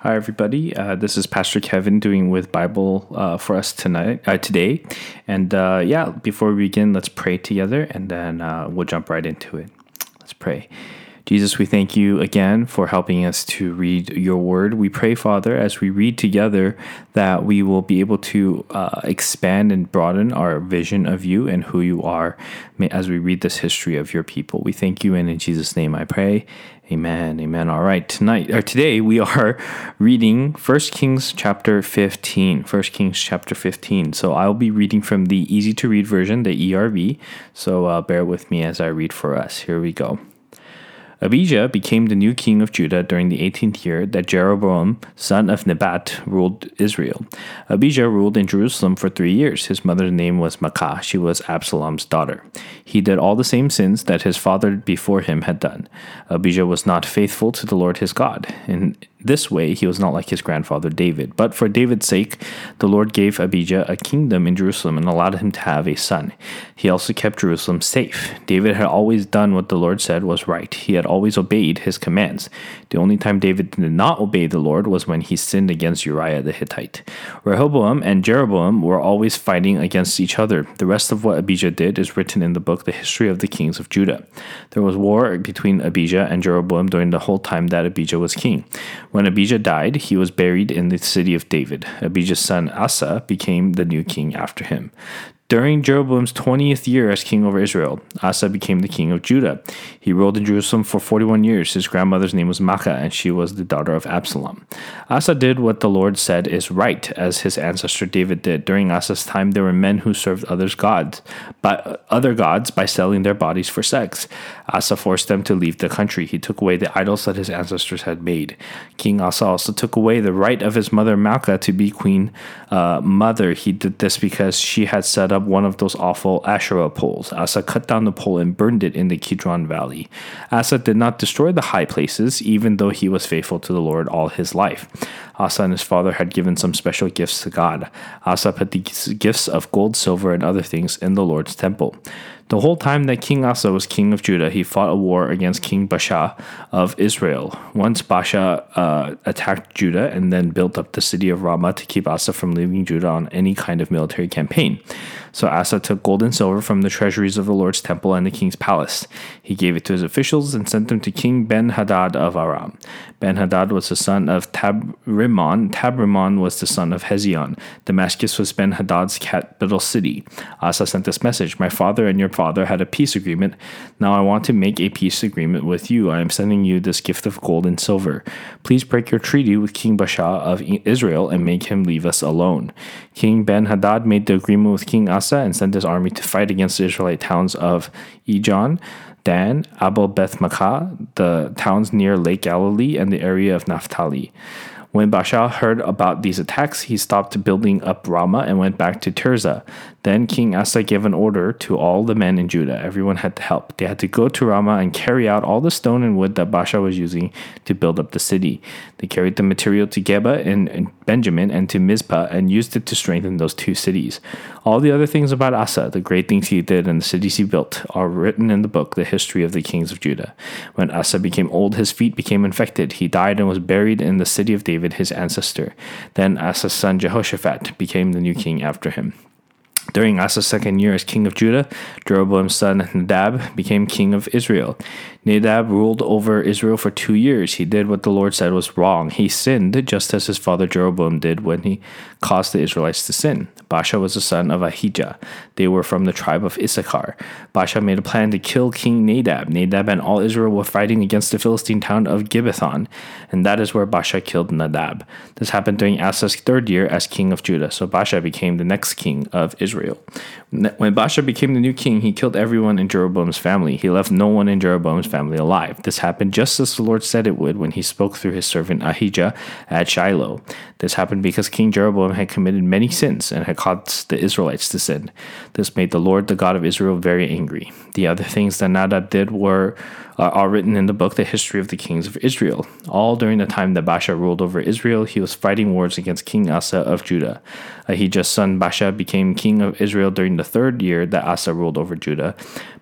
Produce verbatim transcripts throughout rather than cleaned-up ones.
Hi, everybody. Uh, this is Pastor Kevin doing with Bible uh, for us tonight, uh, today. And uh, yeah, before we begin, let's pray together, and then uh, we'll jump right into it. Let's pray. Jesus, we thank you again for helping us to read your word. We pray, Father, as we read together, that we will be able to uh, expand and broaden our vision of you and who you are as we read this history of your people. We thank you, and in Jesus' name I pray. Amen. Amen. All right. Tonight or today we are reading First Kings chapter fifteen. First Kings chapter fifteen. So I'll be reading from the easy to read version, the E R V. So uh, bear with me as I read for us. Here we go. Abijah became the new king of Judah during the eighteenth year that Jeroboam, son of Nebat, ruled Israel. Abijah ruled in Jerusalem for three years. His mother's name was Maacah. She was Absalom's daughter. He did all the same sins that his father before him had done. Abijah was not faithful to the Lord his God. In this way, he was not like his grandfather David. But for David's sake, the Lord gave Abijah a kingdom in Jerusalem and allowed him to have a son. He also kept Jerusalem safe. David had always done what the Lord said was right. He had always obeyed his commands. The only time David did not obey the Lord was when he sinned against Uriah the Hittite. Rehoboam and Jeroboam were always fighting against each other. The rest of what Abijah did is written in the book, The History of the Kings of Judah. There was war between Abijah and Jeroboam during the whole time that Abijah was king. When Abijah died, he was buried in the city of David. Abijah's son Asa became the new king after him. During Jeroboam's twentieth year as king over Israel, Asa became the king of Judah. He ruled in Jerusalem for forty-one years. His grandmother's name was Maacah, and she was the daughter of Absalom. Asa did what the Lord said is right, as his ancestor David did. During Asa's time, there were men who served others' gods, but other gods by selling their bodies for sex. Asa forced them to leave the country. He took away the idols that his ancestors had made. King Asa also took away the right of his mother Maacah to be queen uh, mother. He did this because she had set up one of those awful Asherah poles. Asa cut down the pole and burned it in the Kidron Valley. Asa did not destroy the high places, even though he was faithful to the Lord all his life. Asa and his father had given some special gifts to God. Asa put these gifts of gold, silver, and other things in the Lord's temple. The whole time that King Asa was king of Judah, he fought a war against King Baasha of Israel. Once Baasha uh, attacked Judah and then built up the city of Ramah to keep Asa from leaving Judah on any kind of military campaign. So Asa took gold and silver from the treasuries of the Lord's temple and the king's palace. He gave it to his officials and sent them to King Ben-Hadad of Aram. Ben-Hadad was the son of Tabrimon. Tabrimon was the son of Hezion. Damascus was Ben-Hadad's capital city. Asa sent this message: "My father and your father had a peace agreement. Now I want to make a peace agreement with you. I am sending you this gift of gold and silver. Please break your treaty with King Baasha of Israel and make him leave us alone." King Ben-Hadad made the agreement with King Asa and sent his army to fight against the Israelite towns of Ijon, Dan, Abel Beth Maacah, the towns near Lake Galilee, and the area of Naphtali. When Baasha heard about these attacks, he stopped building up Ramah and went back to Tirzah. Then King Asa gave an order to all the men in Judah. Everyone had to help. They had to go to Ramah and carry out all the stone and wood that Baasha was using to build up the city. They carried the material to Geba and Benjamin and to Mizpah and used it to strengthen those two cities. All the other things about Asa, the great things he did and the cities he built, are written in the book, The History of the Kings of Judah. When Asa became old, his feet became infected. He died and was buried in the city of David, his ancestor. Then Asa's son Jehoshaphat became the new king after him. During Asa's second year as king of Judah, Jeroboam's son Nadab became king of Israel. Nadab ruled over Israel for two years. He did what the Lord said was wrong. He sinned just as his father Jeroboam did when he caused the Israelites to sin. Baasha was the son of Ahijah. They were from the tribe of Issachar. Baasha made a plan to kill King Nadab. Nadab and all Israel were fighting against the Philistine town of Gibbethon, and that is where Baasha killed Nadab. This happened during Asa's third year as king of Judah, so Baasha became the next king of Israel. When Baasha became the new king, he killed everyone in Jeroboam's family. He left no one in Jeroboam's family alive. This happened just as the Lord said it would when he spoke through his servant Ahijah at Shiloh. This happened because King Jeroboam had committed many sins and had caused the Israelites to sin. This made the Lord, the God of Israel, very angry. The other things that Nadab did were uh, are written in the book, The History of the Kings of Israel. All during the time that Baasha ruled over Israel, he was fighting wars against King Asa of Judah. Ahijah's son Baasha became king of Israel during the third year that Asa ruled over Judah.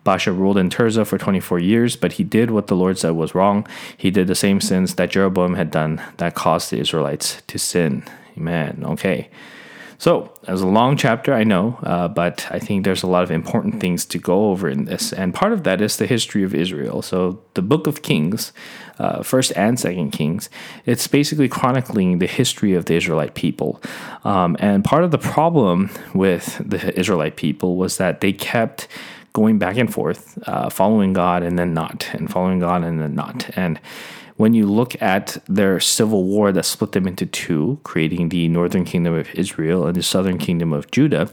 Baasha ruled in Tirzah for twenty-four years, but he did what the Lord said was wrong. He did the same sins that Jeroboam had done that caused the Israelites to sin. Amen. Okay. So, it was a long chapter, I know, uh, but I think there's a lot of important things to go over in this. And part of that is the history of Israel. So, the book of Kings, uh, First and Second Kings, it's basically chronicling the history of the Israelite people. Um, and part of the problem with the Israelite people was that they kept going back and forth, uh, following God and then not, and following God and then not. And when you look at their civil war that split them into two, creating the northern kingdom of Israel and the southern kingdom of Judah,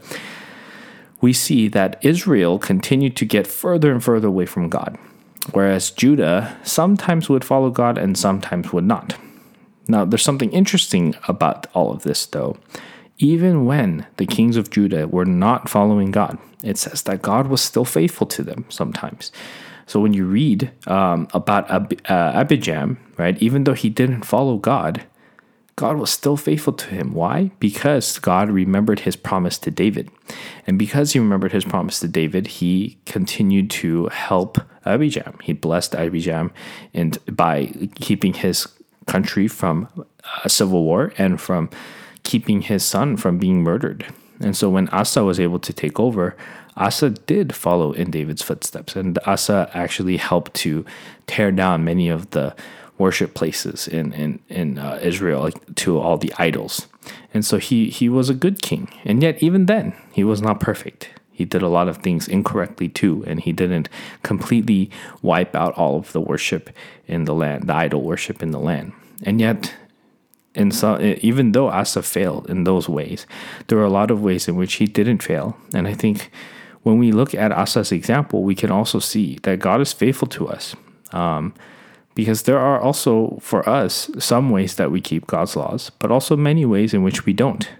we see that Israel continued to get further and further away from God, whereas Judah sometimes would follow God and sometimes would not. Now, there's something interesting about all of this, though. Even when the kings of Judah were not following God, it says that God was still faithful to them sometimes. So when you read um, about Ab- uh, Abijam, right, even though he didn't follow God, God was still faithful to him. Why? Because God remembered his promise to David. And because he remembered his promise to David, he continued to help Abijam. He blessed Abijam and by keeping his country from a civil war and from keeping his son from being murdered. And so when Asa was able to take over, Asa did follow in David's footsteps, and Asa actually helped to tear down many of the worship places in in, in uh, Israel, like, to all the idols. And so he, he was a good king, and yet even then, he was not perfect. He did a lot of things incorrectly too, and he didn't completely wipe out all of the worship in the land, the idol worship in the land. And yet, And so, even though Asa failed in those ways, there are a lot of ways in which he didn't fail. And I think when we look at Asa's example, we can also see that God is faithful to us. Um, because there are also, for us, some ways that we keep God's laws, but also many ways in which we don't.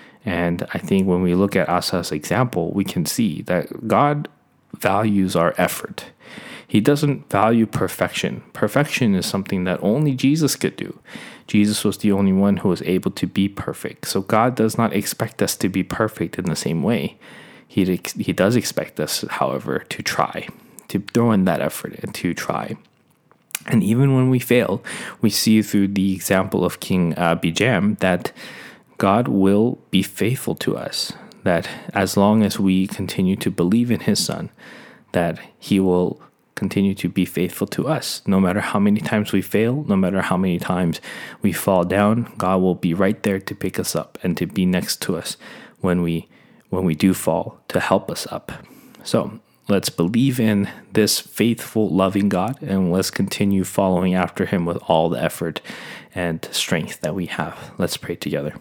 And I think when we look at Asa's example, we can see that God values our effort. He doesn't value perfection. Perfection is something that only Jesus could do. Jesus was the only one who was able to be perfect. So God does not expect us to be perfect in the same way. He, he does expect us, however, to try, to throw in that effort and to try. And even when we fail, we see through the example of King Abijam that God will be faithful to us, that as long as we continue to believe in his son, that he will continue to be faithful to us. No matter how many times we fail, no matter how many times we fall down, God will be right there to pick us up and to be next to us when we when we do fall, to help us up. So let's believe in this faithful, loving God, and let's continue following after him with all the effort and strength that we have. Let's pray together.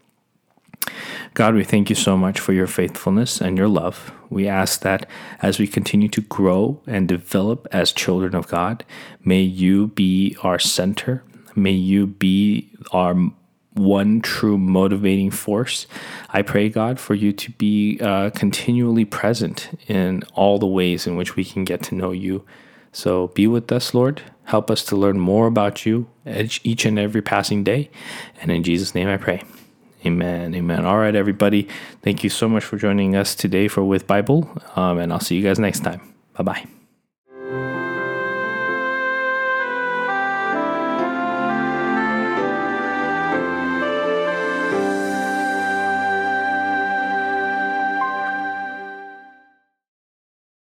God, we thank you so much for your faithfulness and your love. We ask that as we continue to grow and develop as children of God, may you be our center. May you be our one true motivating force. I pray, God, for you to be uh, continually present in all the ways in which we can get to know you. So be with us, Lord. Help us to learn more about you each and every passing day. And in Jesus' name I pray. Amen. Amen. All right, everybody. Thank you so much for joining us today for With Bible. Um, and I'll see you guys next time. Bye-bye.